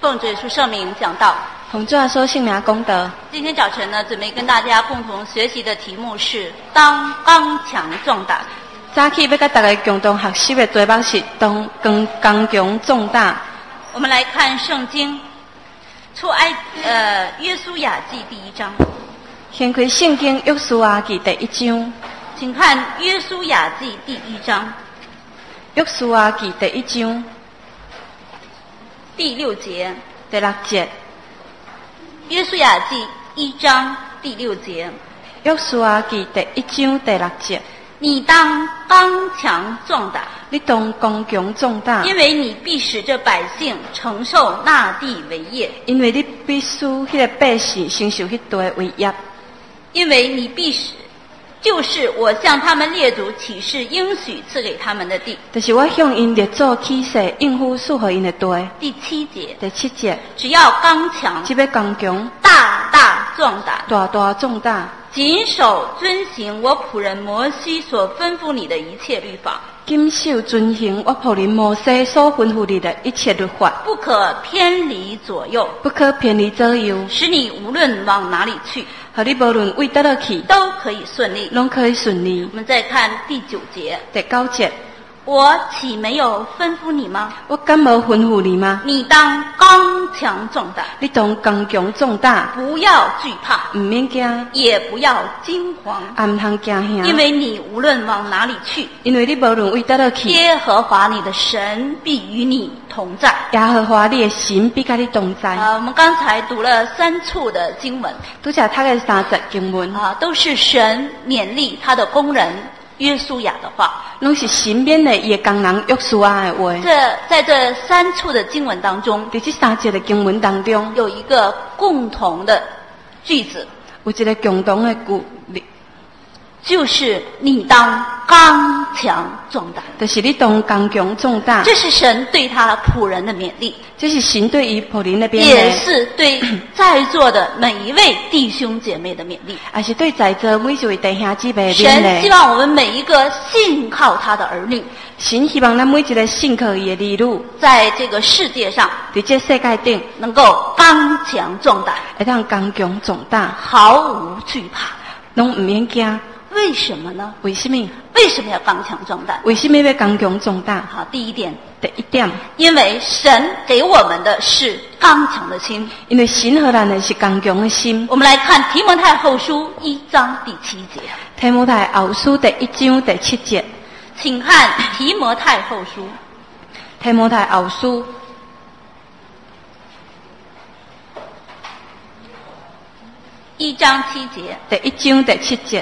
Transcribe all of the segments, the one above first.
奉主耶稣圣名讲道。 奉主耶稣圣名讲道。 今天早晨呢，准备跟大家共同学习的题目是当刚强壮胆。 早起要跟大家共同学习的题目是当刚强壮胆。 我们来看圣经约书亚记第1章。 掀开圣经约书亚记第1章。 请看约书亚记第1章。 约书亚记第1章第6节。 第6节。 约书亚记1章第6节。 约书亚记第1章第6节。 你当刚强壮胆， 你当刚强壮胆， 因为你必使这百姓承受那地为业， 因为你必须迄个百姓承受迄地为业， 因为你必使，就是我向他们列祖起誓应许赐给他们的地， 就是我向因列祖起誓应付赐给因的地。 第7节。 第7节。 只要刚强， 只要刚强， 大大壮胆， 大大壮胆， 谨守遵行我仆人摩西所吩咐你的一切律法， 谨守遵行我仆人摩西所吩咐你的一切律法， 不可偏离左右， 不可偏离左右， 使你无论往哪里去， 和你无论为倒落去， 都可以顺利， 拢可以顺利。 我们再看第9节。 第9节。 我岂没有吩咐你吗？ 我敢无吩咐你吗？ 你当刚强壮胆， 你当刚强壮胆， 不要惧怕， 唔免惊， 也不要惊慌， 唔通惊吓， 因为你无论往哪里去， 因为你无论为倒落去， 耶和华你的神必与你同在。 耶和华你的神必甲你同在。 我们刚才读了3处的经文， 拄则读的3节经文都是神勉励他的工人约书亚的话， 拢是神勉励伊的工人约书亚的话。 在这3处的经文当中， 在这3节的经文当中， 有一个共同的句子， 有一个共同的句， 就是你当刚强壮胆， 就是你当刚强壮胆。 这是神对他仆人的勉励， 这是神对于仆人的勉励， 也是对在座的每一位弟兄姐妹的勉励， 也是对在座每一位弟兄姊妹的勉励。 神希望我们每一个信靠他的儿女， 神希望咱每一个信靠伊的儿女， 在这个世界上， 在这世界顶能够刚强壮胆， 会当刚强壮胆， 毫无惧怕， 拢唔免惊。 为什么呢？ 为什么？ 为什么要刚强壮胆？ 为什么要刚强壮胆？ 好，第一点， 因为神给我们的是刚强的心， 因为神给咱的是刚强的心。 我们来看提摩太后书1章第7节。 提摩太后书第1章第7节， 请看提摩太后书。 提摩太后书 1章7节。 第1章第7节。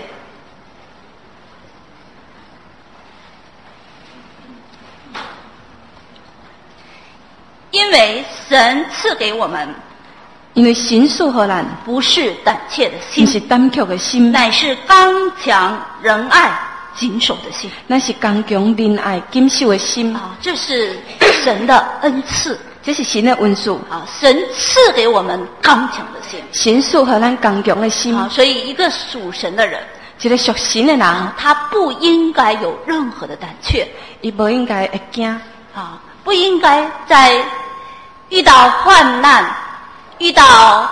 因为神赐给我们， 因为神赐给咱不是胆怯的心， 不是胆怯的心， 乃是刚强仁爱谨守的心， 那是刚强仁爱谨守的心。 这是神的恩赐， 这是神的恩赐。 神赐给我们刚强的心， 神赐给咱刚强的心。 所以一个属神的人， 一个属神的人， 他不应该有任何的胆怯， 伊不应该会惊不应该在遇到患难、遇到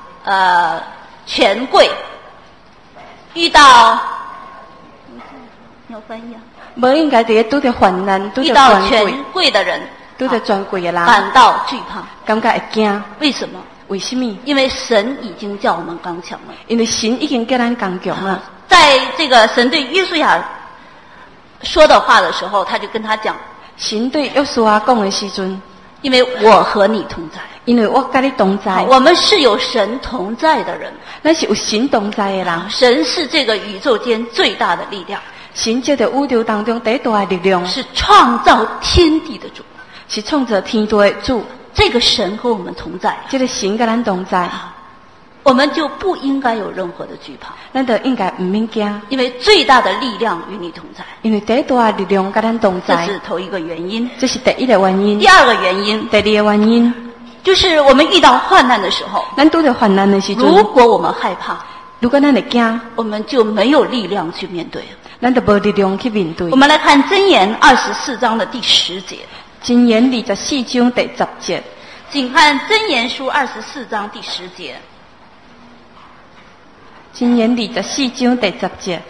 权贵、遇到有翻译不应该在拄着患难、 遇到权贵的人、 拄着权贵的人感到惧怕， 感觉会惊。 为什么？ 为什么？ 因为神已经叫我们刚强了。 因为神已经叫咱刚强了。 在这个神对约书亚说的话的时候，他就跟他讲， 神对约书亚讲的时阵， 因为我和你同在， 因为我跟你同在。 我们是有神同在的人， 咱是有神同在的人。 神是这个宇宙间最大的力量， 神这个宇宙当中最大的力量， 是创造天地的主， 是创造天地的主。 这个神和我们同在， 这个神跟咱同在， 我们就不应该有任何的惧怕， 咱就应该唔免惊， 因为最大的力量与你同在。 因为最大的力量跟咱同在， 这是头一个原因， 这是第一个原因。 第二个原因， 第二个原因， 就是我们遇到患难的时候， 咱拄着患难的时阵， 如果我们害怕， 如果咱会惊， 我们就没有力量去面对， 咱就无力量去面对。 我们来看箴言24章的第10节。 箴言24章第10节。 请看箴言书24章第10节。 箴言24章第10节。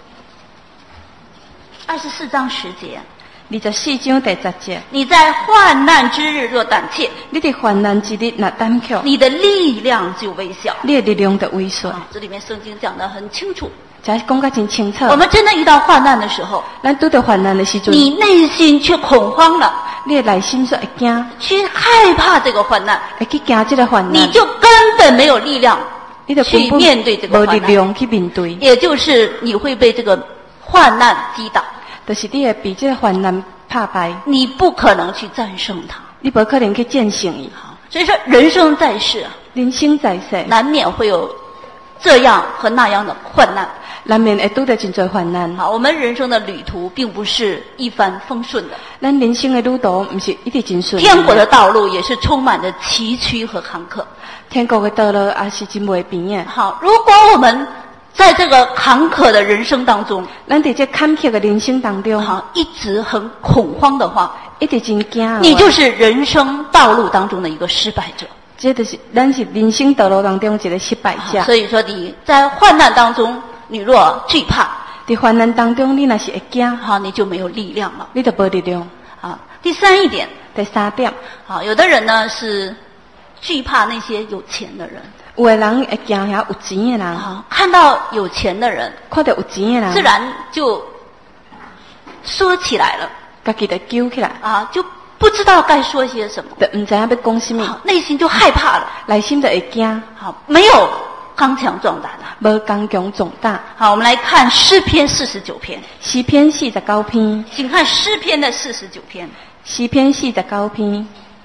24章10节。 24章第10节。 你在患难之日若胆怯， 你在患难之日若胆怯， 你的力量就微小。 你的力量就微小。 这里面圣经讲得很清楚。 这讲得真清楚。 我们真的遇到患难的时候， 咱拄到患难的时阵， 你内心却恐慌了， 你的内心说会惊， 去害怕这个患难， 会去惊这个患难， 你就根本没有力量去面对这个患难， 没力量去面对， 也就是你会被这个患难击倒， 就是你会被这个患难打败， 你不可能去战胜它， 你不可能去战胜伊。 所以说，人生在世， 人生在世， 难免会有这样和那样的患难。 难免会拄到真多患难。 好，我们人生的旅途并不是一帆风顺的， 咱人生的旅途不是一直真顺。 天国的道路也是充满着崎岖和坎坷。 天国的道路也是真袂平的。 好，如果我们在这个坎坷的人生当中， 咱在这坎坷的人生当中， 好，一直很恐慌的话， 一直真惊， 你就是人生道路当中的一个失败者。 这就是咱是人生道路当中一个失败者。 所以说，你在患难当中，你若惧怕， 在患难当中，你若是会惊， 好，你就没有力量了， 你就没力量。 好，第三点，好，有的人呢是惧怕那些有钱的人， 有的人会惊遐有钱的人， 好，看到有钱的人， 看到有钱的人， 自然就说起来了， 自己就揪起来啊，就不知道该说些什么， 就唔知道要讲什么， 内心就害怕了， 内心就会惊， 好，没有刚强壮胆了， 无刚强壮胆。 好，我们来看诗篇49篇。 诗篇49篇， 请看诗篇的49篇。 诗篇49篇。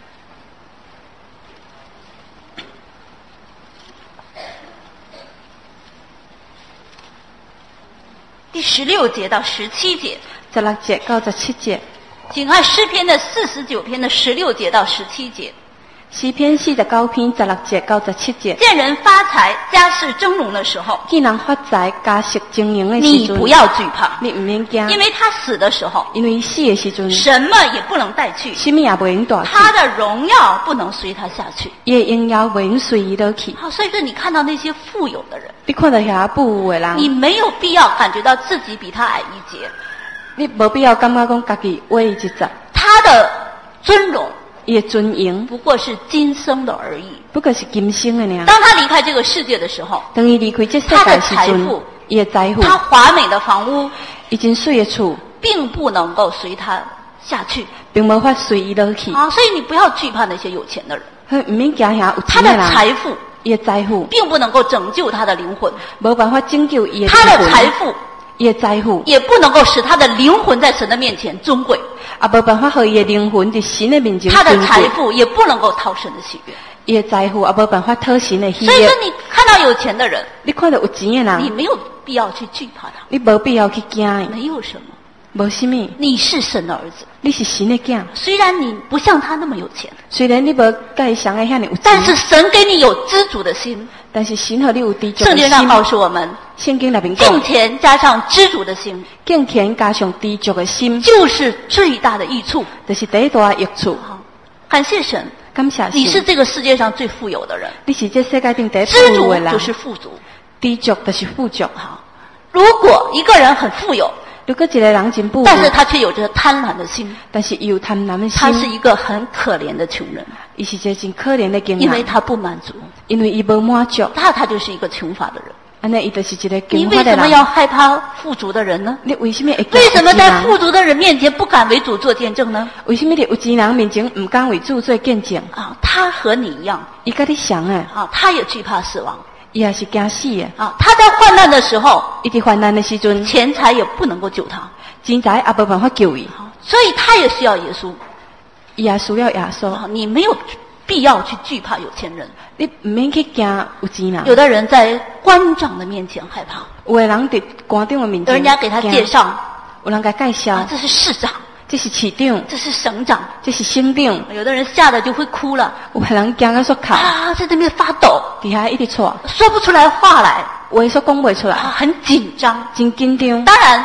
第16节到17节。 16节到17节。 请看诗篇的49篇的16节到17节。 诗篇49篇16节到17节。 见人发财、家世峥嵘的时候， 见人发财、家世峥嵘的时你不要惧怕， 你唔免惊， 因为他死的时候， 因为死的时阵， 什么也不能带去， 什么也不能带去， 他的荣耀不能随他下去， 伊的荣耀不能随伊落去。 好，所以说你看到那些富有的人， 你看到遐富有的人， 你没有必要感觉到自己比他矮一截， 你没必要感觉讲家己矮一截， 他的尊荣。 伊的尊荣不过是今生的而已， 不过是今生的尔。 当他离开这个世界的时候， 当伊离开这世界的时阵，伊的财富， 他华美的房屋， 已经水的厝， 并不能够随他下去， 并无法随伊落去。 啊，所以你不要惧怕那些有钱的人， 唔免惊遐有他的财富， 伊的财富， 并不能够拯救他的灵魂， 无办法拯救伊的他的财富。 伊的财富也不能够使他的灵魂在神的面前尊贵， 啊，无办法和伊的灵魂在神的面前尊贵。 他的财富也不能够讨神的喜悦， 伊的财富也无办法讨神的喜悦。 所以说，你看到有钱的人， 你看到有钱的人， 你没有必要去惧怕他， 你无必要去惊， 没有什么， 无什么。 你是神的儿子， 你是神的囝。 虽然你不像他那么有钱， 虽然你无甲伊相爱遐尼有钱， 但是神给你有知足的心。 但是神和你有知足的心。 圣经上告诉我们， 圣经那边讲， 敬虔加上知足的心， 敬虔加上知足的心， 就是最大的益处， 就是第一大益处。 感谢神， 感谢神， 你是这个世界上最富有的人， 你是这世界顶第一知足就是富足， 知足就是富足。 好，如果一个人很富有， 如果一个人真富有， 但是他却有着贪婪的心， 但是有贪婪的心， 他是一个很可怜的穷人， 伊是一个真可怜的穷人， 因为他不满足， 因为伊无满足， 他就是一个穷乏的人。 安尼伊就是一个穷乏的人。 你为什么要害怕富足的人呢？ 你为什么会？ 为什么在富足的人面前不敢为主做见证呢？ 为什么在有钱人面前唔敢为主做见证？ 啊，他和你一样， 伊跟你像诶， 啊，他也惧怕死亡。 伊也是惊死的啊！他在患难的时候， 伊在患难的时阵， 钱财也不能够救他， 钱财也无办法救伊， 所以他也需要耶稣， 伊也需要耶稣。 你没有必要去惧怕有钱人， 你唔免去惊有钱人。 有的人在官长的面前害怕， 有的人在官长的面前， 人家给他介绍， 有人给介绍， 这是市长。 这是市长， 这是省长， 这是省长。 有的人吓得就会哭了， 有的人惊到说哭啊，在那边发抖， 底下一直喘， 说不出来话来， 话说讲不出来， 很紧张， 真紧张。 当然，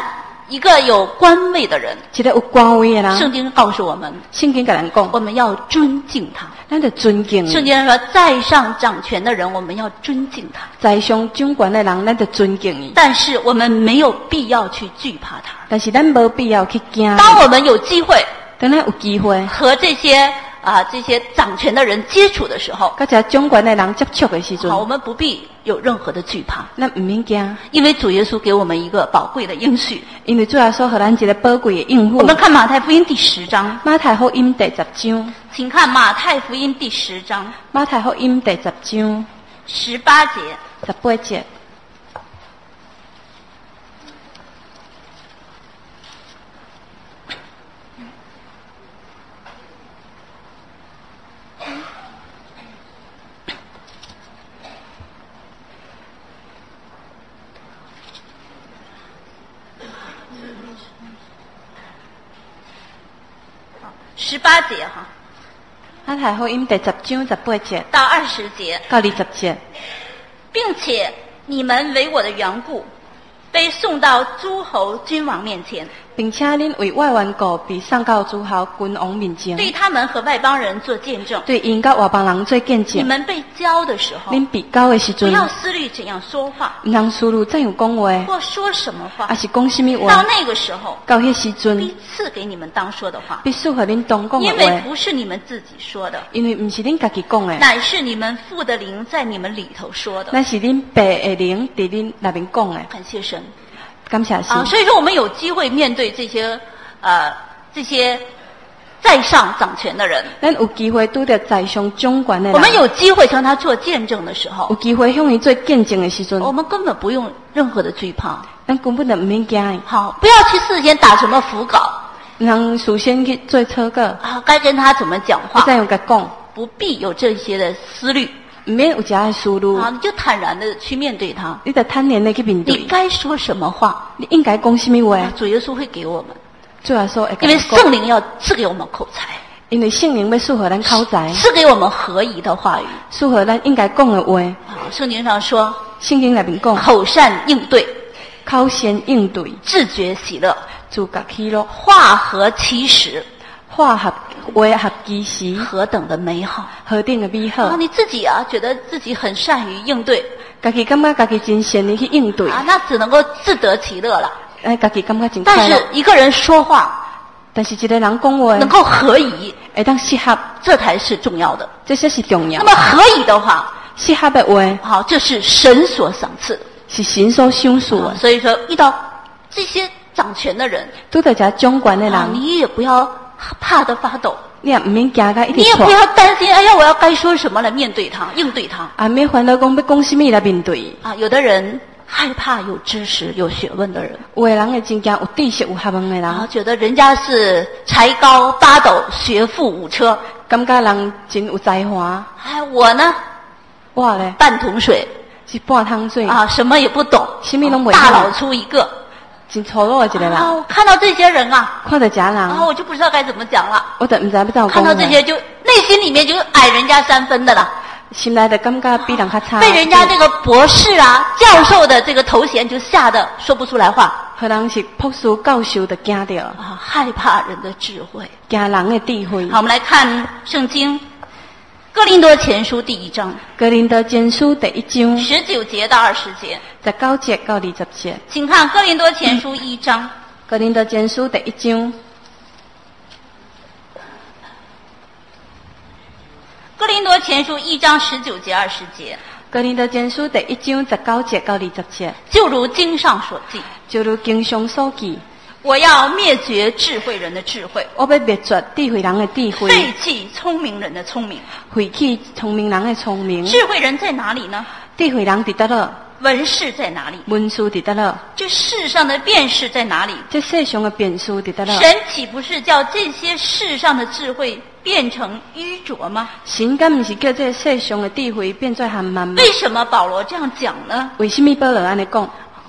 一个有官位的人， 一个有官位的人， 圣经告诉我们， 圣经跟人讲， 我们要尊敬他。 咱得尊敬。 圣经说，在上掌权的人，我们要尊敬他； 在上掌权的人，咱得尊敬伊。 但是我们没有必要去惧怕他。 但是咱无必要去惊。 当我们有机会， 当咱有机会和这些掌权的人接触的时候， 跟这掌权的人接触的时阵， 好，我们不必有任何的惧怕。 咱唔免惊， 因为主耶稣给我们一个宝贵的应许。 因为主耶稣给咱一个宝贵的应许。 我们看马太福音第10章。 马太福音第10章。 请看马太福音第10章。 马太福音第10章 18节。 18节。 18节哈， 马太福音第10章18节到20节到20节， 并且你们为我的缘故，被送到诸侯君王面前， 并且恁为我缘故被送到诸侯君王面前， 对他们和外邦人做见证， 对因甲外邦人做见证。 你们被教的时候， 恁被教的时不阵， 要思虑怎样说话， 唔通思虑怎样讲话， 或说什么话还，是讲什么到话。 那个时候， 到迄时阵必，赐给你们当说的话， 必须和恁当讲因为的话， 不是你们自己说的， 因为唔是恁家己讲的， 乃是你们父的灵在你们里头说的。 那是恁爸的灵伫恁那边讲的。 感谢神感谢神。 所以说我们有机会面对这些在上掌权的人， 咱有机会拄着在上掌权的人， 我们有机会向他做见证的时候有，机会向伊做见证的时阵， 我们根本不用任何的惧怕。 咱根本就唔免惊。 好，不要去事先打什么腹稿唔通事先去做草稿， 该跟他怎么讲话， 要怎样甲讲， 不必有这些的思虑唔免有这样的思路。 你就坦然的去面对他。 你得坦然的去面你对。 该说什么话， 你应该讲什么话？ 主耶稣会给我们， 主要说会因为跟你讲， 圣灵要赐给我们口才， 因为圣灵要适合咱口才， 赐给我们合宜的话语。 适合咱应该讲的话。 圣经上说， 圣经内面讲， 口善应对， 口先应对， 自觉喜乐， 自觉喜乐， 话合其实， 话合其时， 何等的美好！ 何等的美好。 你自己觉得自己很善于应对， 家己感觉家己真善于去应对， 那只能够自得其乐了。 家己感觉真但快乐是。一个人说话但是一个人讲话能够合宜， 会当适合， 这才是重要的。 这些是重要那。么合宜的话， 适合的话， 好，这是神所赏赐的。 是神所赏赐的。 所以说，遇到这些掌权的人， 拄到这掌权的人， 你也不要怕得发抖， 你也唔免惊甲一直你也不要担心，哎呀，我要该说什么来面对他、应对他。 啊，免烦恼讲要讲什么来面对。 有的人害怕有知识、有学问的人， 有的人会真惊有知识、有学问的人， 觉得人家是才高八斗、学富五车， 感觉人真有才华。 我呢， 我咧半桶水是半桶水， 什么也不懂， 什么拢袂大老粗一个。 真粗鲁的一个人。 我看到这些人看到这人， 我就不知道该怎么讲了。 我都唔知要怎么看讲。 到这些就内心里面就矮人家3分的了， 心内的感觉比人较差。 被人家这个博士教授的这个头衔就吓得说不出来话。 可能是博士教授的惊到， 害怕人的智慧， 惊人的智慧。 好，我们来看圣经哥林多前书第1章， 哥林多前书第1章 19节到20节。 19节到20节， 请看哥林多前书1章。 哥林多前书第1章。 哥林多前书1章19节20节。 哥林多前书第1章19节到20节， 就如经上所记， 就如经上所记， 我要灭绝智慧人的智慧， 我要灭绝智慧人的智慧， 废弃聪明人的聪明。 废弃聪明人的聪明。 智慧人在哪里呢？ 智慧人伫倒落？ 文士在哪里？ 文士伫倒落？ 这世上的辩士在哪里？ 这世上的辩士伫倒落？ 神岂不是叫这些世上的智慧变成愚拙吗？ 神敢不是叫这世上的智慧变作含慢吗？ 为什么保罗这样讲呢？ 为什么保罗安尼讲？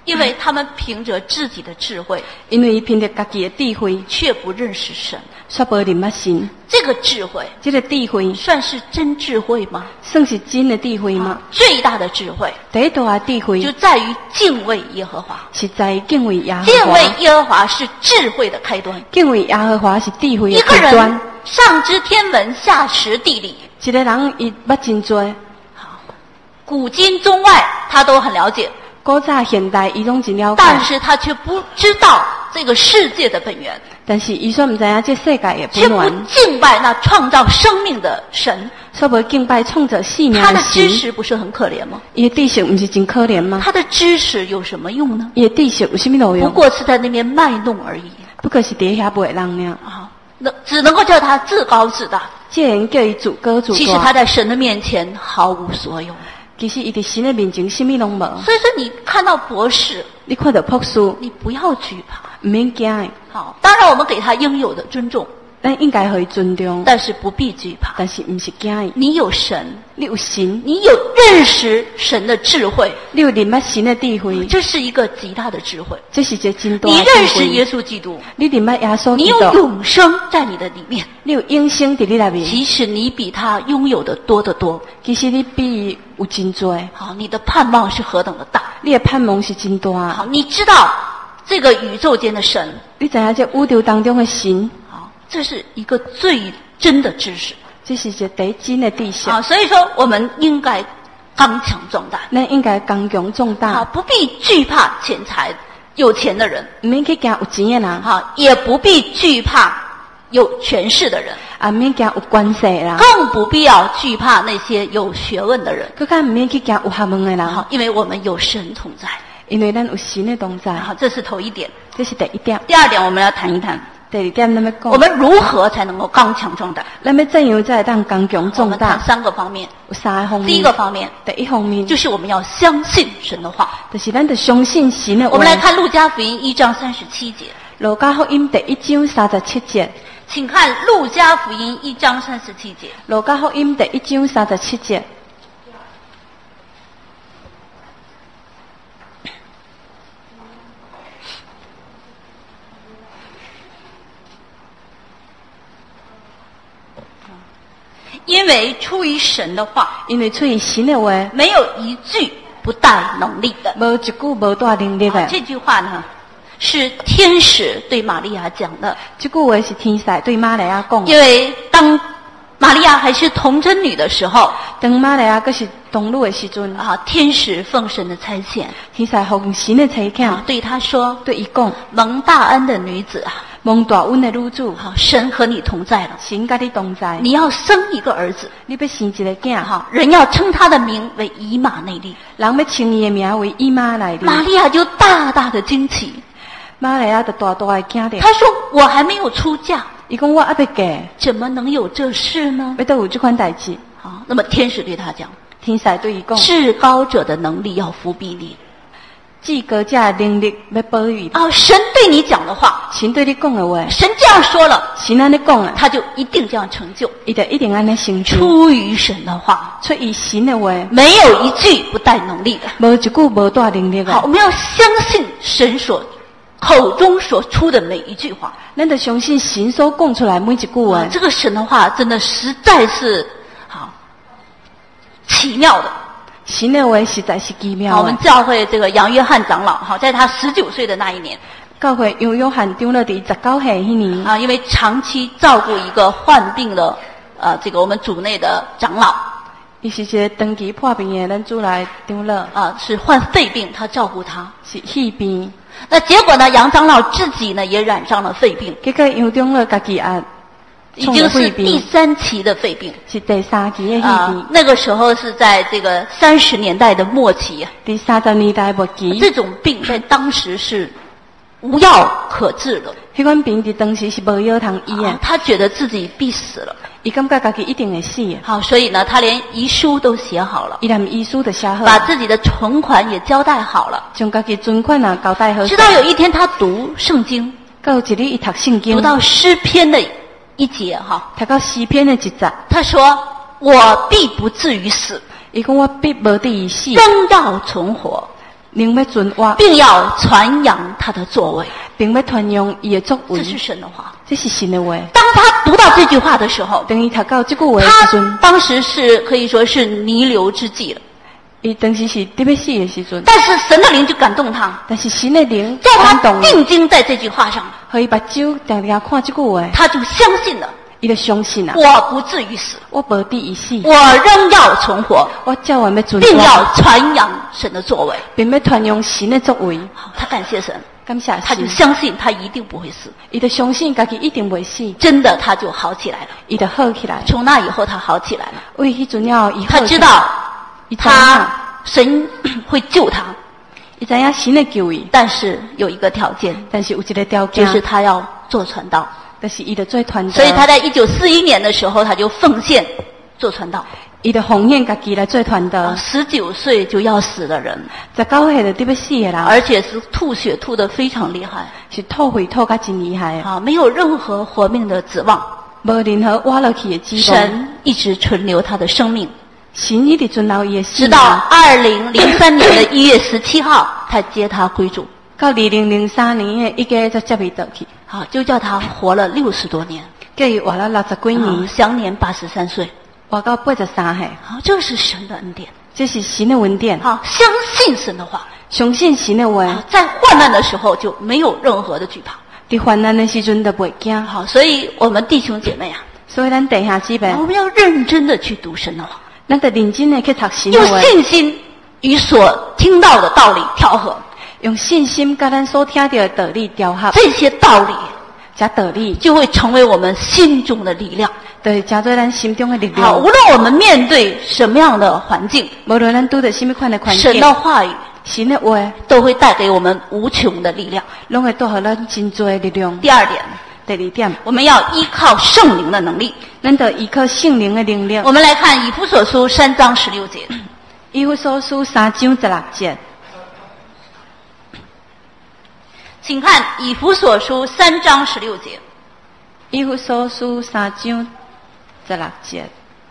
因为他们凭着自己的智慧， 因为伊凭着家己的智慧， 却不认识神。 却无认捌神。 这个智慧， 这个智慧算是真智慧吗？ 算是真的智慧吗？ 最大的智慧， 第一大的智慧就在于敬畏耶和华。 是在于敬畏耶和华。 敬畏耶和华是智慧的开端。 敬畏耶和华是智慧的一个开端。 人上知天文，下识地理。 一个人伊捌真多， 好，古今中外他都很了解。 古早现代伊拢真了解， 但是他却不知道这个世界的本源， 但是伊却不知影这世界的却不本源， 敬拜那创造生命的神。 却无敬拜创造生命他的知神。 识不是很可怜吗？ 伊的知识不是真可怜吗？ 他的知识有什么用呢？ 伊的知识有什么路不用？ 过是在那边卖弄而已不过是伫遐卖人尔， 啊！那只能够叫他自高自大。 既然叫伊自高自大， 其实他在神的面前毫无所有。 其实伊伫神的面前什么拢无。 所以说，你看到博士， 你看到博士， 你不要惧怕。 唔免惊的。 好，当然我们给他应有的尊重， 咱应该互伊尊重， 但是不必惧怕。 但是唔是惊的。 你有神， 你有神， 你有认识神的智慧， 你有认捌神的智慧， 这是一个极大的智慧。 这是一个真大你的智慧。 认识耶稣基督， 你认捌耶稣你有基督， 永生在你的里面。 你有永生伫你内面。 其实你比他拥有的多得多。 其实你比伊有真多， 好，你的盼望是何等的大。 你的盼望是真大。 好，你知道这个宇宙间的神， 你知影这宇宙当中的神， 好，这是一个最真的知识。 这是一个第一真的知识。 好，所以说我们应该刚强壮大。 咱应该刚强壮好， 大， 不必惧怕钱财、有钱的人， 唔免去惊有钱的人， 好，也不必惧怕有权势的人， 啊，唔免惊有关系的人， 更不必要惧怕那些有学问的人。 更加唔免去惊有学问的人， 好，因为我们有神同在。 因为咱有神的同在。 好，这是头一点。 这是第一点。 第二点，我们要谈一谈， 第二点，咱们讲， 我们如何才能够刚强壮大？ 咱们怎样才会当刚强我壮大们谈？3个方面。 有3个方面。 第一个方面， 第一方面就是我们要相信神的话。 就是咱得相信神的话。 我们来看路加福音1章37节。 路加福音第1章37节。 请看路加福音1章37节。 路加福音第1章37节。 因为出于神的话， 因为出于神的话， 没有一句不带能力的。 无一句无带能力的。 这句话呢，是天使对玛利亚讲的。 这句话是天使对玛利亚讲的。 因为当玛利亚还是童贞女的时候， 当玛利亚还是童女的时阵， 天使奉神的差遣， 天使奉神的差遣， 对她说， 对伊讲， 蒙大恩的女子啊， 蒙大恩的女子， 神和你同在了， 神跟你同在。 你要生一个儿子， 你要生一个囝， 人要称他的名为以马内利， 人要称伊的名为以马内利。 玛利亚就大大的惊奇， 玛利亚就大大的惊着。 她说：“我还没有出嫁。” 伊讲我还没嫁， 怎么能有这事呢？ 要都有这款代志。 好，那么天使对他讲， 天使对伊讲， 至高者的能力要伏庇你， 至高者的能力要保佑你。 神对你讲的话， 神对你讲的话， 神这样说了， 神安尼讲了， 他就一定这样成就， 伊就一定安尼成就。 出于神的话， 出于神的话， 没有一句不带能力的， 无一句无带能力的。 好，我们要相信神口中所出的每一句话， 咱就相信神所讲出来每一句话。 这个神的话真的实在是好奇妙的， 神的话实在是奇妙的。 我们教会这个杨约翰长老，在他19岁的那一年， 教会杨约翰长老伫19岁那年， 因为长期照顾一个患病的这个我们组内的长老， 伊是一个长期破病的咱主来长老， 是患肺病，他照顾他， 是肺病。 那结果呢，杨长老自己呢也染上了肺病， 结果杨长老家己已经是第3期的肺病， 是第3期的肺病。 那个时候是在这个30年代的末期， 第30年代末期， 这种病在当时是无药可治的。 迄款病伫当时是无药通医的。 他觉得自己必死了， 伊感觉家己一定会死。 好，所以呢，他连遗书都写好了， 伊连遗书都写好， 把自己的存款也交代好了， 将家己存款交代好。 直到有一天他读圣经， 到有一日伊读圣经， 读到诗篇的一节读到诗篇的一节， 他说：“我必不至于死。” 伊讲我必无至于死， 仍要存活。 灵要准我， 并要传扬他的作为。 并要传扬伊的作为。 这是神的话。 这是神的话。 当他读到这句话的时候， 等伊读到这句话的时他阵， 当时是可以说是弥留之际了。 伊当时是特别死的时阵， 但是神的灵就感动他， 但是神的灵叫他感动定睛在这句话上， 互伊目睭定定看这句话， 他就相信了。 伊就相信啊， 我不至于死， 我无抵伊死， 我仍要存活， 我照完要存活， 并要传扬神的作为， 并要传扬神的作为。 好，他感谢神， 感谢他就神， 相信他一定不会死。 伊就相信家己一定袂死， 真的，他就好起来了。 伊就好起来。 从那以后，他好起来了。 为迄阵了，伊他知道他神会救他， 伊知影神会救伊， 但是有一个条件， 但是有一个条件， 就是他要做传道。 就是伊就做传道。 所以他在1941年的时候，他就奉献做传道。 伊就奉献家己来做传道。 19岁就要死的人 ，19岁就特别死的人， 而且是吐血吐得非常厉害， 是吐血吐甲真厉害啊，没有任何活命的指望， 无任何活落去的指望。 神一直存留他的生命， 神一直存留伊的生命， 直到2003年的1月17号，才接他归主。 到2003年的1月才接伊倒去。 好，就叫他活了60多年， 叫伊活了60几年， 享年83岁， 活到83岁。 好，这是神的恩典， 这是神的恩典。 好，相信神的话， 相信神的话， 在患难的时候就没有任何的惧怕。 在患难的时阵都袂惊。 好，所以我们弟兄姐妹啊， 所以咱弟兄姊妹， 我们要认真的去读神的话， 咱得认真的去读神的用话， 信心与所听到的道理调和， 用信心跟咱所听到的道理调合， 这些道理这道理就会成为我们心中的力量， 对，加做咱心中的力好， 量。 无论我们面对什么样的环境， 无论咱拄着什么款的环境， 神的话语神的话都会带给我们无穷的力量。 拢会带予咱真多的力量。 第二点， 第二点， 我们要依靠圣灵的能力。 咱得依靠圣灵的力量。 我们来看以弗所书3章16节。 以弗所书3章16节， 请看以弗所书3章16节。 以弗所书3章16节，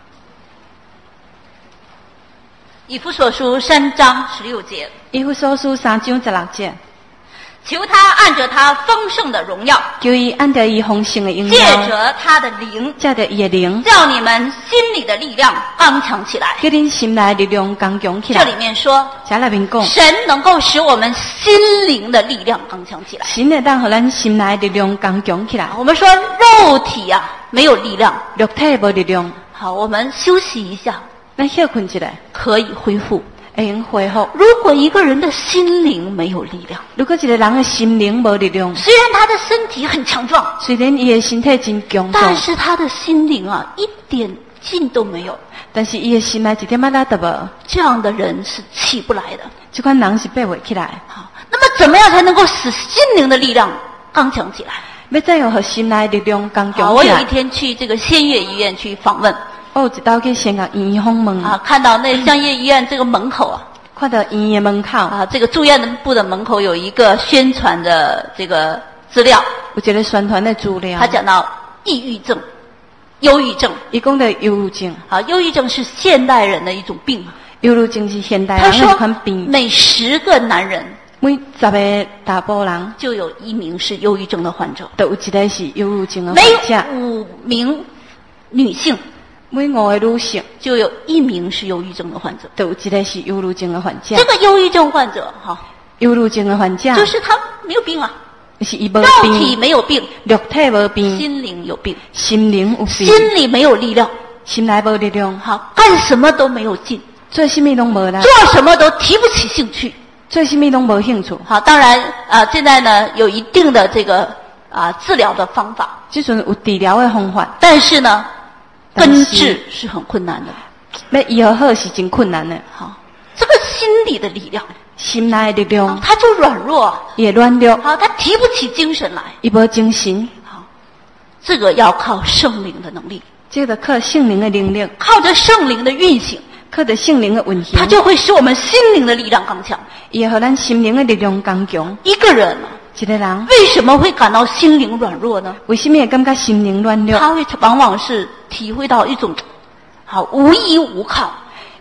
以弗所书3章16节。 以弗所书3章16节， 求他按着他丰盛的荣耀， 求伊按照伊丰盛的荣借耀， 着他的灵， 借着伊的灵， 叫你们心里的力量刚强起来。 叫恁心内的力量刚强起来。 这里面说， 这里面讲， 神能够使我们心灵的力量刚强起来。 神会当互咱心内的力量刚强起来。 我们说肉体啊没有力量， 肉体无力量， 好，我们休息一下， 咱休困一下， 可以恢复。 会用恢复。 如果一个人的心灵没有力量， 如果一个人的心灵无力量， 虽然他的身体很强壮， 虽然伊的身体真强壮， 但是他的心灵啊一点劲都没有， 但是伊的心内一点仔力都无。 这样的人是起不来的。 这款人是爬袂起来。 好，那么怎么样才能够使心灵的力量刚强起来？ 要怎样和心内的力量刚好，我强起来？ 有一天去这个仙岳医院去访问， 我有一道去仙岳医院访问， 啊，看到那香岳医院这个门口啊， 看到医院的门口， 啊，这个住院部的门口有一个宣传的这个资料， 有一个宣传的资料， 他讲到抑郁症、忧郁症。 伊讲的忧郁症， 啊，忧郁症是现代人的一种病。 忧郁症是现代他人的一说款病， 每10个男人每10个大波人就有1名是忧郁症的患者， 都有一个是忧郁症的每患者， 5名女性每5个女性就有1名是忧郁症的患者。 都有一个是忧郁症的患者。 这个忧郁症患者哈， 忧郁症的患者就是他没有病啊， 是伊无肉体病， 没有病， 肉体无病， 心灵有病， 心灵有病， 心里没有力量， 心内无力量， 好，干什么都没有劲， 做什么拢无力， 做什么都提不起兴趣。 做什么拢无兴趣。 好，当然现在呢有一定的这个治疗的方法， 即阵有治疗的方法， 但是呢但是根治是很困难的。 要医好是真困难的。 好，这个心理的力量， 心内的力量， 它就软弱， 伊会软弱， 好，它提不起精神来。 伊无精神， 好，这个要靠圣灵的能力， 这个靠圣灵的能力， 靠着圣灵的运行， 靠着圣灵的运行， 它就会使我们心灵的力量刚强。 伊会互咱心灵的力量刚强。 一个人啊， 一个人为什么会感到心灵软弱呢？ 为什么会感觉心灵软弱？ 他会往往是体会到一种好无依无靠，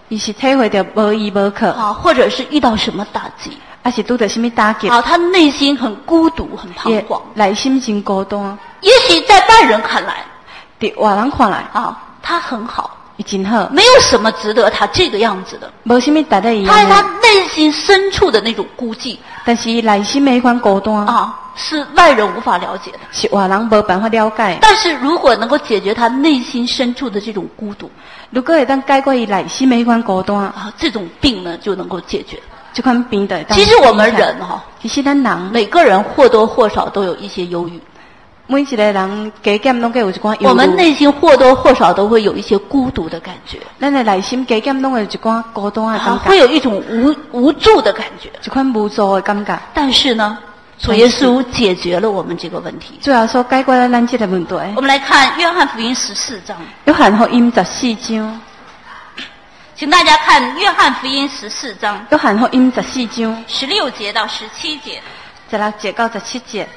伊是体会到无依无靠， 啊，或者是遇到什么打击， 还是拄到什么打击， 啊，他内心很孤独、很彷徨。 内心真孤单。 也许在外人看来， 伫外人看来， 啊，他很好， 伊真好， 没有什么值得他这个样子的。 无什么值得伊。 他在他内心深处的那种孤寂， 但是内心的迄款孤单啊，是外人无法了解的， 是外人无办法了解。 但是如果能够解决他内心深处的这种孤独， 如果会当解决伊内心的迄款孤单， 啊，这种病呢就能够解决。 这款病的。 其实我们人哈， 其实咱人每个人或多或少都有一些忧郁。 每一个人加减拢会有一寡忧虑。 我们内心或多或少都会有一些孤独的感觉。 咱的内心加减拢会有一寡孤单的感觉， 会有一种无助的感觉， 一款无助的感觉。 但是呢，主耶稣解决了我们这个问题。 最后说解决了咱这个问题。 我们来看约翰福音14章。 约翰福音14章， 请大家看约翰福音14章。 约翰福音14章 16节到17节。 16节到17节。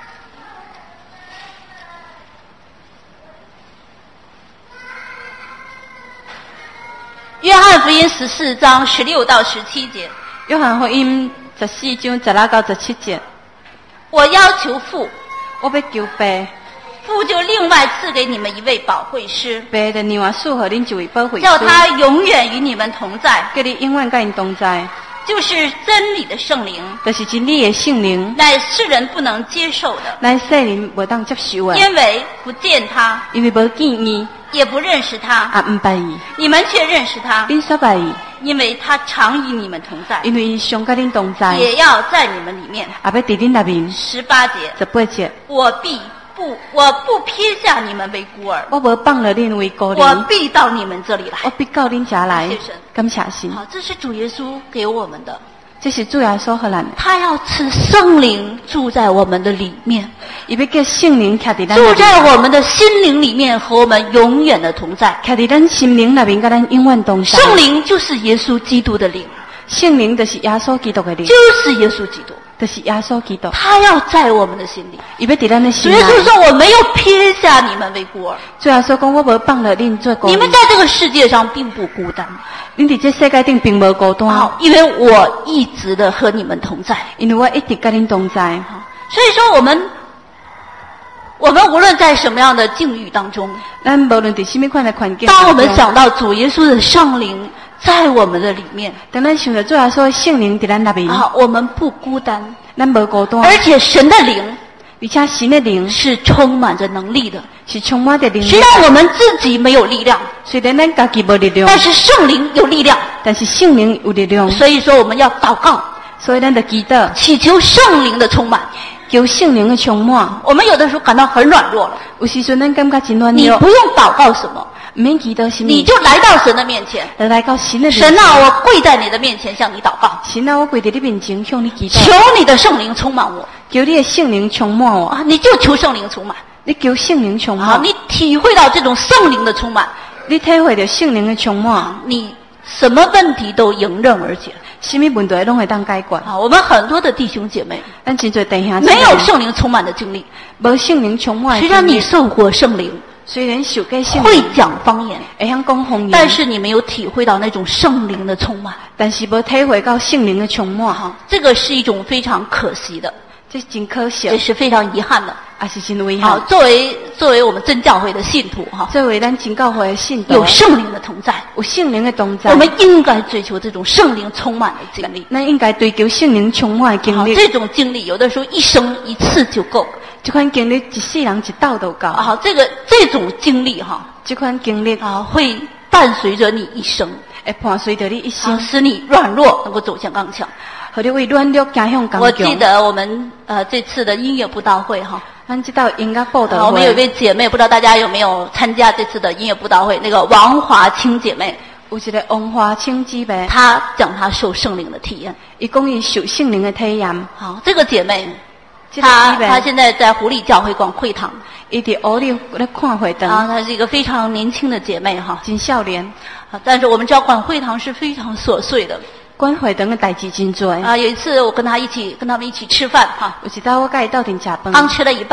约翰福音14章16到17节。 约翰福音14章16到17节。 我要求父， 我要求爸， 父就另外赐给你们一位保惠师， 爸就另外赐给恁一位保惠师， 叫他永远与你们同在， 叫你永远跟因同在， 就是真理的圣灵， 就是真理的圣灵， 乃世人不能接受的， 乃世人无当接受的， 因为不见他， 因为无见伊， 也不认识他， 唔捌伊， 你们却认识他， 恁所捌伊， 因为他常与你们同在， 因为伊常跟恁同在， 也要在你们里面。 也要伫恁内面。 18节。 18节。 我不撇下你们为孤儿， 我无放了恁为孤我儿， 必到你们这里来。 我必到恁家来。 感谢神， 感谢神。 好，这是主耶稣给我们的。 这是主耶稣给咱的， 他要赐圣灵住在我们的里面， 伊要叫圣灵徛伫咱住在我们的心灵里面，和我们永远的同在。 徛伫咱心灵内面，跟咱永远同在。 圣灵就是耶稣基督的灵， 圣灵就是耶稣基督的灵， 就是耶稣基督， 就是耶稣基督。 他要在我们的心里。 伊要伫咱的心主内。 耶稣说：“我没有撇下你们为孤儿。” 主耶稣讲：“我无放了恁做孤儿。” 你们在这个世界上并不孤单。 恁伫这世界顶并无孤单， 因为我一直的和你们同在， 因为我一直跟恁同在。 所以说我们无论在什么样的境遇当中， 咱无论伫什么款的环境， 当我们想到主耶稣的圣灵在我们的里面， 当咱想到主耶稣的圣灵伫咱内面， 我们不孤单， 咱无孤单， 而且神的灵， 而且神的灵是充满着能力的， 是充满着灵力。 虽然我们自己没有力量， 虽然咱家己无力量， 但是圣灵有力量， 但是圣灵有力量。 所以说我们要祷告， 所以咱就祈祷， 祈求圣灵的充满， 求圣灵的充满。 我们有的时候感到很软弱了， 有时阵咱感觉真软弱， 你不用祷告什么， 唔免祈祷什么， 你就来到神的面前， 来到神的面前。 神啊，我跪在你的面前向你祷告。 神啊，我跪在你面前向你祈祷， 求你的圣灵充满我， 求你的圣灵充满我。 你就求圣灵充满， 你求圣灵充满， 你体会到这种圣灵的充满， 你体会到圣灵的充满， 你什么问题都迎刃而解， 什么问题拢会当解决。 我们很多的弟兄姐妹， 咱真侪弟兄没有圣灵充满的经历， 无圣灵充满的经历。 虽然你受过圣灵， 虽然受过圣灵， 会讲方言， 会晓讲方言， 但是你没有体会到那种圣灵的充满， 但是无体会到圣灵的充满， 这个是一种非常可惜的， 这是真可惜， 这是非常遗憾的， 也是真遗憾。 作为我们真教会的信徒作为咱真教会的信徒， 有圣灵的同在， 有圣灵的同在， 我们应该追求这种圣灵充满的经历。 咱应该追求圣灵充满的经历。 这种经历有的时候一生一次就够了， 这款经历一世人一道都够。 这种经历这款经历会伴随着你一生， 会伴随着你一生， 使你软弱能够走向刚强， 和你为软弱走向刚强。 我记得我们这次的音乐布道会咱知道音乐布道会， 我们有一位姐妹，不知道大家有没有参加这次的音乐布道会？那个王华清姐妹， 有一个王华清姐妹， 她讲她受圣灵的体验， 伊讲伊受圣灵的体验。 这个姐妹，她现在在湖里教会逛会堂， 伊伫湖里在看会堂。 她是一个非常年轻的姐妹真少年。 但是我们知道逛会堂是非常琐碎的。 管会堂的代志真多有一次我跟他们一起吃饭有一道我跟伊斗阵吃饭， 刚吃了一半，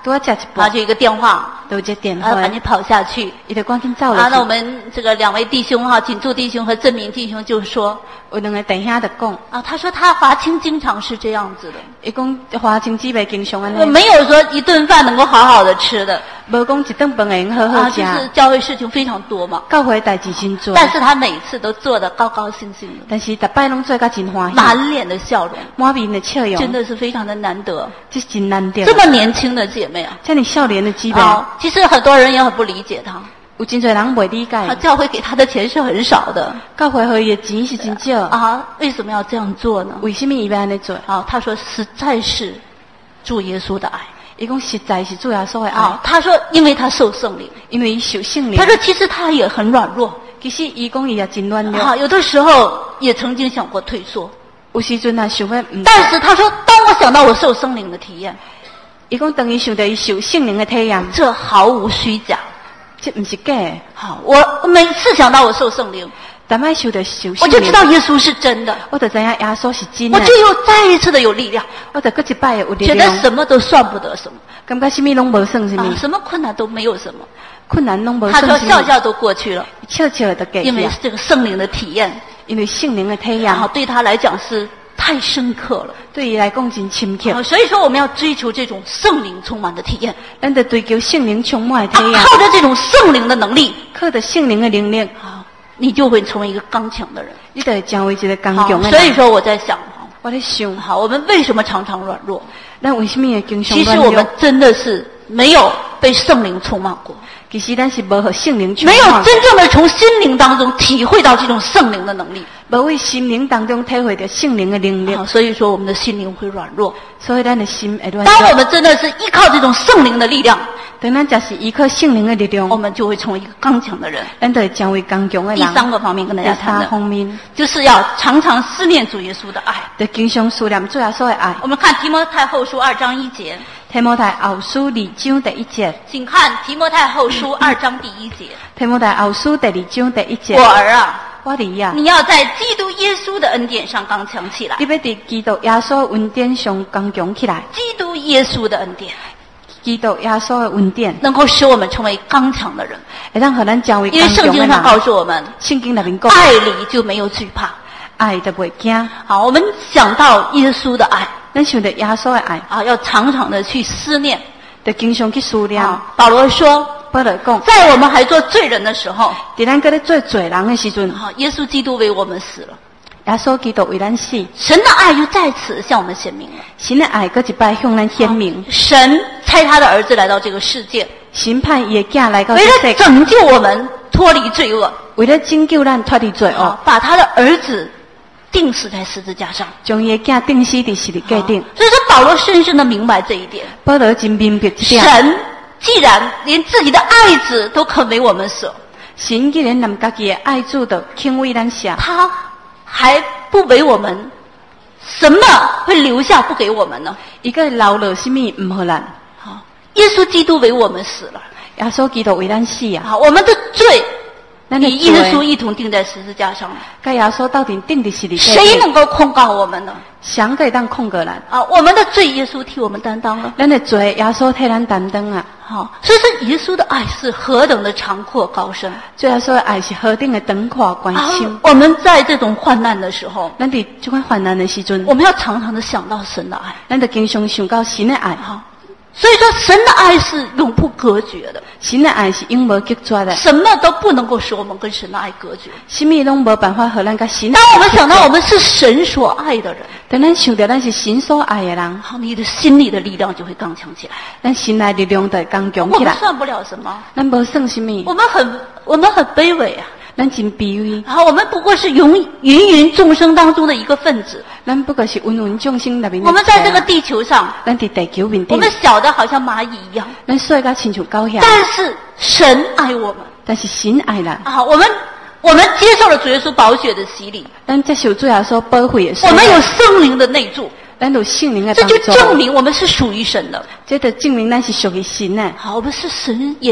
拄啊食一然后就一个电话， 都有一个电然后话， 赶紧跑下去。 伊就赶紧走啊，那我了去。 们这个2位弟兄哈，锦柱弟兄和正明弟兄就说有2个弟兄就讲， 啊，他说他华清经常是这样子的， 伊讲花青姊妹经常安尼， 没有说一顿饭能够好好的吃的无讲一顿饭会用好好啊， 食。 就是教会事情非常多嘛。 教会代志真多， 但是他每次都做得高高兴兴的， 但是逐摆拢做甲真欢喜， 满脸的笑容， 满面的笑容， 真的是非常的难得。 这是真难得。 这么年轻的姐妹啊， 这么少年的姊妹， 其实很多人也很不理解她。 有真侪人袂理啊， 解， 教会给她的钱是很少的教会互伊的钱是真少， 啊，为什么要这样做呢？ 为什么伊要安尼做？ 啊，她说实在是主耶稣的爱伊讲实在是主耶稣的爱， 啊，她说因为她受圣灵， 因为伊受圣灵。 她说其实她也很软弱其实伊讲伊也真软弱， 啊，有的时候也曾经想过退缩， 有时阵也想要唔。 但是她说当我想到我受圣灵的体验， 伊讲当伊想到伊受圣灵的体验， 这毫无虚假。 这唔是假的。 好，我每次想到我受圣灵， 但摆想到受圣灵， 我就知道耶稣是真的， 我就知影耶稣是真的， 我就又再一次的有力量， 我就搁一摆有力觉得量， 什么都算不得什么， 感觉什么拢无算什么， 什么困难都没有什么。 困难拢无他说算什么， 笑笑都过去了， 笑笑的过去因为啊， 这个圣灵的体验， 因为圣灵的体验然，后对他来讲是太深刻了。 对伊来讲真深刻。 所以说我们要追求这种圣灵充满的体验， 咱得追求圣灵充满的体验， 靠着这种圣灵的能力， 靠着圣灵的能力， 你就会成为一个刚强的人。 你就会成为一个刚好强的人。 所以说我在想， 我在想， 好，我们为什么常常软弱？ 咱为什么会经常其实软弱我们真的是没有被圣灵充满过， 其实咱是无和圣灵充没有满真正的从心灵当中体会到这种圣灵的能力。 无为心灵当中体会到圣灵的能力， 好，所以说我们的心灵会软弱。 所以咱的心会软当我弱。 们真的是依靠这种圣灵的力量， 当咱就是依靠圣灵的力量我，们就会成为一个刚强的人。 咱就会成为刚强的第人。 3个方面跟大家第三谈的， 方面， 就是要常常思念主耶稣的爱。 就经常思念主耶稣的爱。 我们看提摩太后书2章1节， 提摩太后书2章第1节， 请看提摩太后书2章第1节。 提摩太后书第2章第1节。 我儿啊， 我儿啊， 你要在基督耶稣的恩典上刚强起来。 你要伫基督耶稣的恩典上刚强起来。 基督耶稣的恩典基督耶稣的恩典， 能够使我们成为刚强的人， 会让和咱成为因为刚强的圣经上告人。 诉我们， 圣经那边讲， 爱里就没有惧怕。 爱就袂惊。 好，我们想到耶稣的爱咱想到耶稣的爱， 啊，要常常的去思念。 就经常去思念。 保罗说， 保罗讲， 在我们还做罪人的时候， 伫咱搁咧做罪人的时阵， 好，耶稣基督为我们死了， 耶稣基督为咱死， 神的爱又在此向我们显明了。 神的爱搁一摆向咱显明。 神差他的儿子来到这个世界， 审判伊的囝来到为了这世界， 拯救我们脱离罪恶， 为了拯救咱脱离罪恶， 把他的儿子钉死在十字架上。 将伊的囝钉死伫十字架顶。 所以说，保罗深深的明白这一点。 保罗真明白这点。 神既然连自己的爱子都肯为我们舍， 神既然连家己的爱子都肯为咱舍， 他还不为我们，什么会留下不给我们呢？ 伊个留落什么唔好咱？ 好，耶稣基督为我们死了， 耶稣基督为咱死啊！ 好，我们的罪咱的与耶稣罪， 一同钉在十字架上， 甲耶稣到底钉伫十字架谁顶， 能够控告我们呢？ 谁可以当控告咱？ 啊，我们的罪耶稣替我们担当了。 咱的罪耶稣替咱担当啊！ 好，所以说耶稣的爱是何等的长阔高深最耶稣的爱是何等的长阔关啊心。！ 我们在这种患难的时候， 咱伫这款患难的时阵我，们要常常的想到神的爱。 咱就经常想到神的爱。 好，所以说神的爱是永不隔绝的， 神的爱是永无隔绝的， 什么都不能够使我们跟神的爱隔绝。 什么拢无办法和咱甲神的当我们爱隔绝。 想到我们是神所爱的人， 当咱想到咱是神所爱的人， 好，你的心里的力量就会刚强起来。 咱心内力量就会刚强起来。 我们算不了什么， 咱无算什么， 我们很卑微啊。 咱真卑微， 好，我们不过是芸众生当中的一个分子。 咱不过是芸芸众生内面的我们在这个一人地球上， 咱伫地球面顶我们，小的好像蚂蚁一样， 咱小甲亲像狗遐， 但是神爱我们但是神爱咱， 啊！我们接受了主耶稣宝血的洗礼， 咱接受主耶稣保护的水， 我们有圣灵的内住， 咱有圣灵的这帮助， 就证明我们是属于神的。 这就证明咱是属于神的。 好，我们是神眼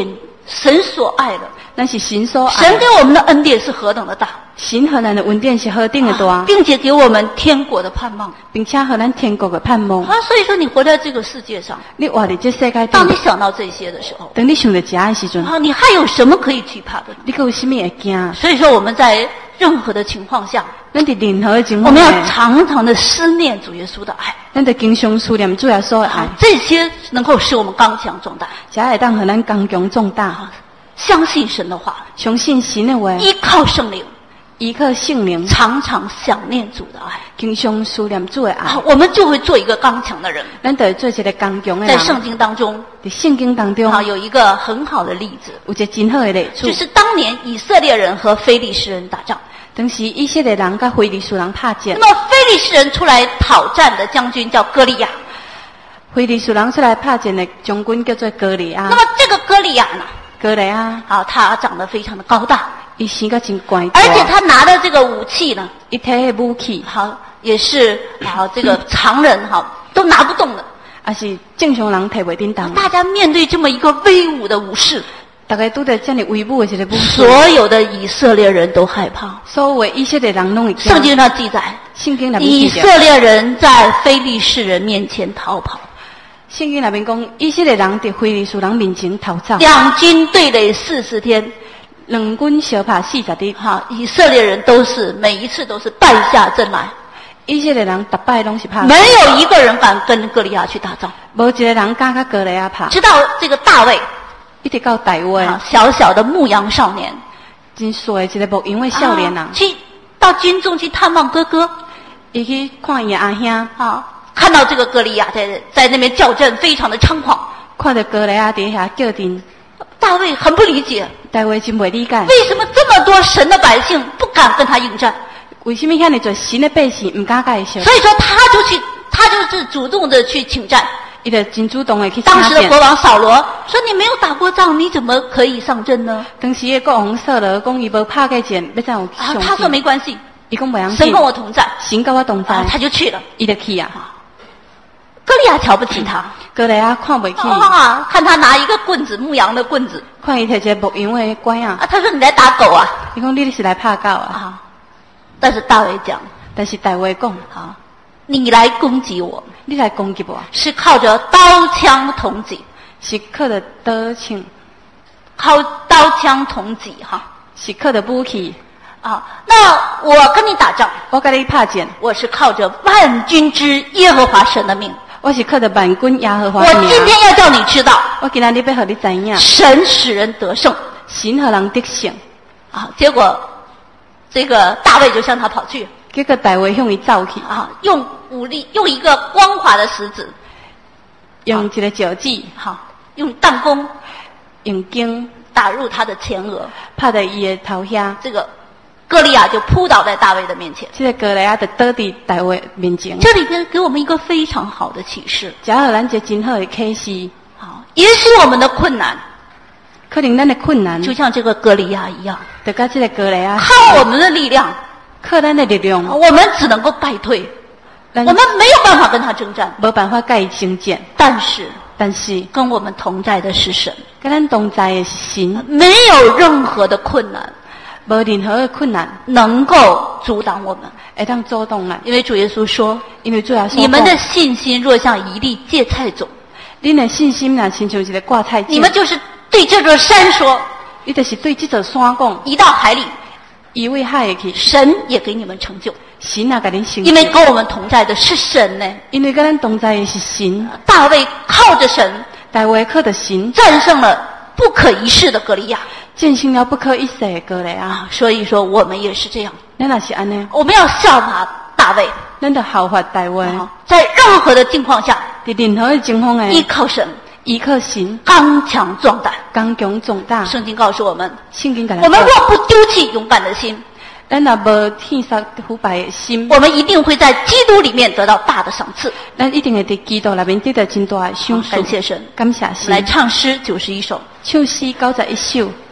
神所爱的， 咱是神所爱。 神给我们的恩典是何等的大， 神和咱的恩典是何等的大， 并且给我们天国的盼望， 并且和咱天国的盼望。 所以说你活在这个世界上， 你活在这世界当你想到这些的时候， 等你想到这的时阵， 你还有什么可以惧怕的？ 你还有什么会惊？ 所以说我们在任何的情况下， 咱在任何的情我们况下， 要常常的思念主耶稣的爱， 咱得经常思念主耶稣的爱， 这些能够使我们刚强壮大， 才会当和咱刚强壮大。 相信神的话， 相信神的话， 依靠圣灵， 依靠圣灵， 常常想念主的爱， 经常思念主的爱， 我们就会做一个刚强的人。 咱就会做一个刚强的人。 在圣经当中， 在圣经当中， 有一个很好的例子， 有一个真好的例子， 就是当年以色列人和非利士人打仗。 当时以色列人跟非利士人拍战， 那么非利士人出来讨战的将军叫歌利亚， 非利士人出来拍战的将军叫做歌利亚。 那么这个歌利亚呢？ 歌利亚他长得非常的高大， 伊身个真高， 而且他拿的这个武器呢， 一摕的武器也是这个常人都拿不动的， 也是正常人摕袂叮当。 大家面对这么一个威武的武士， 大家拄着这样威武的一个武士， 所有的以色列人都害怕。 所有以色列人拢会惊。 圣经上记载， 圣经那边以色列人在非利士人面前逃跑。 圣经那边讲，以色列人在非利士人面前逃走， 两军对垒40天， 两军相拍40日。 以色列人每一次都是败下阵来。 以色列人逐摆拢是拍， 没有一个人敢跟歌利亚去打仗， 无一个人敢跟歌利亚拍。 直到这个大卫， 一直到大卫， 小小的牧羊少年， 真帅一个牧羊的少年啊， 去到军中去探望哥哥， 伊去看伊阿兄看到这个歌利亚在那边叫阵，非常的猖狂。 看到歌利亚在遐叫阵， 大卫很不理解， 大卫真袂理解， 为什么这么多神的百姓不敢跟他应战？ 为什么遐尼多神的百姓唔敢跟伊相？ 所以说他就是主动的去请战， 伊就真主动的去。 当时的国王扫罗说：“你没有打过仗，你怎么可以上阵呢？” 当时的国王扫罗讲伊无拍过战，要怎有上阵？ 他说没关系， 伊讲袂要紧， 神跟我同在， 神跟我同在， 他就去了， 伊就去啊。 歌利亚瞧不起他， 歌利亚看不起， 看他拿一个棍子，牧羊的棍子， 看伊摕一个牧羊的拐啊。 他说你来打狗啊？ 伊讲你是来拍狗啊？ 但是大卫讲，你来攻击我， 你来攻击我， 是靠着刀枪铜戟， 是靠着刀枪， 靠刀枪铜戟是靠着武器。 那我跟你打仗， 我跟你拍战， 我是靠着万军之耶和华神的命， 我是靠着万军耶和华的命。 我今天要叫你知道， 我今天要让你知影， 神使人得胜， 神让人得胜。 结果这个大卫就向他跑去， 结果大卫向伊走去， 用武力，用一个光滑的石子， 用一个脚趾， 用弹弓， 用弓打入他的前额， 拍在伊的头下。 这个歌利亚就扑倒在大卫的面前。 这个歌利亚就倒在大卫面前。 这里边给我们一个非常好的启示， 假如咱一个真好的启示。 也许我们的困难， 可能咱的困难， 就像这个歌利亚一样， 就跟这个歌利亚， 靠我们的力量， 靠咱的力量， 我们只能够败退，我们没有办法跟他征战， 没办法跟伊征战。但是跟我们同在的是神， 跟咱同在的是神， 没有任何的困难， 没任何的困难能够阻挡我们， 会当阻挡咱。 因为主耶稣说， 你们的信心若像一粒芥菜种， 恁的信心若亲像一个芥菜种， 你们就是对这座山说， 你就是对这座山讲， 移到海里， 移为海里去， 神也给你们成就。 神也给恁成就， 因为跟我们同在的是神呢。 因为跟咱同在的是神。 大卫靠着神， 大卫靠着神， 战胜了不可一世的歌利亚， 战胜了不可一世的歌利亚。 所以说，我们也是这样。 咱也是安尼， 我们要效法大卫， 咱就效法大卫， 在任何的境况下， 在任何的情况下， 依靠神， 依靠神， 刚强壮胆， 刚强壮大。 圣经告诉我们， 我们若不丢弃勇敢的心， 咱若无天杀腐败的心， 我们一定会在基督里面得到大的赏赐。 咱一定会在基督里面得到真大的赏赐。 感谢神， 感谢神。 来唱诗91首， 唱诗91首。